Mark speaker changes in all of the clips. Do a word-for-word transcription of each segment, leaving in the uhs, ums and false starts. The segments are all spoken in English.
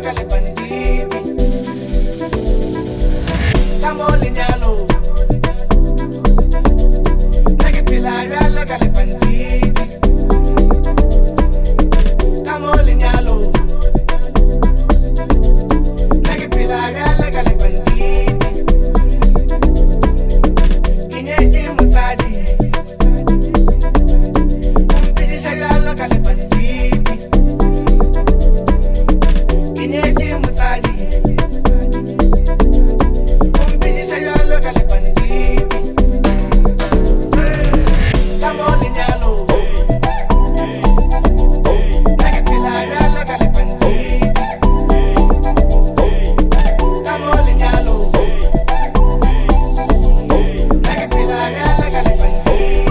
Speaker 1: gale banditi. Kamoli nyalo. Nagi pilari alla gale banditi. Kamoli nyalo. Nagi pilari alla gale banditi. Kinyeji musadi. Kumpiji shari alla gale banditi. Kinyeji musadi. Kumpiji shari alla gale banditi. Kamoli nyalo. Nagi pilari alla gale banditi. Kamoli nyalo. Nagi pilari alla gale banditi.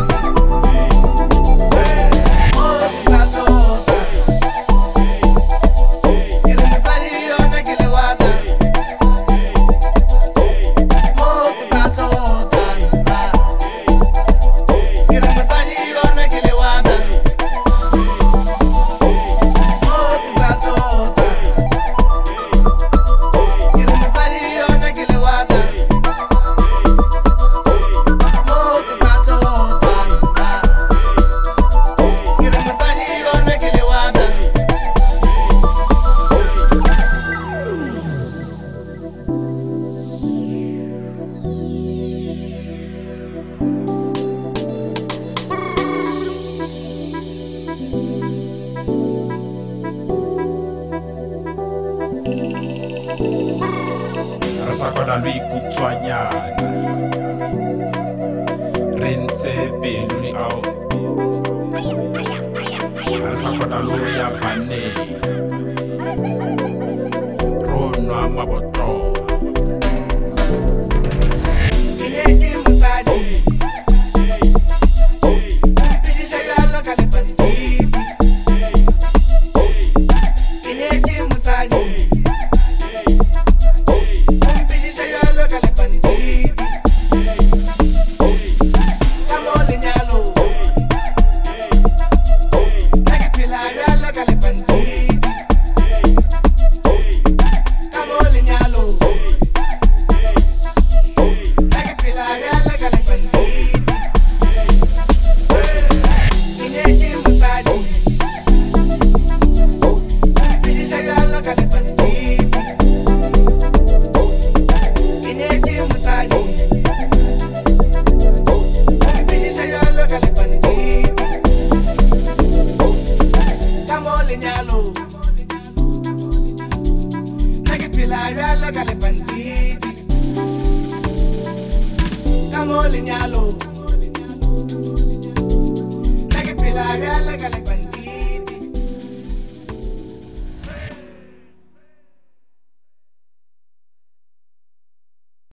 Speaker 1: Oh, salota. Iru musadi yo nagile wata. Oh, salota. Iru musadi yo nagile wata. Oh, salota. Iru musadi yo nagile wata. Oh, salota. Iru musadi yo nagile wata.
Speaker 2: Rasakona lui kutswanyana Rentse pelu ni au Rasakona lui ya bane Rono amaboto
Speaker 1: Kinyeji musadi. Kumpiji shari alla gale banditi. Kinyeji musadi. Kumpiji shari alla gale banditi. Kamoli nyalo. Nagi pilari alla gale banditi. Kamoli nyalo. Nagi pilari alla gale banditi. Kinyeji musadi. Kumpiji shari alla gale banditi. Kinyeji musadi. Kumpiji shari alla gale banditi. Kamoli nyalo. Nagi pilari alla gale banditi. Kamoli nyalo. Nagi pilari alla gale banditi.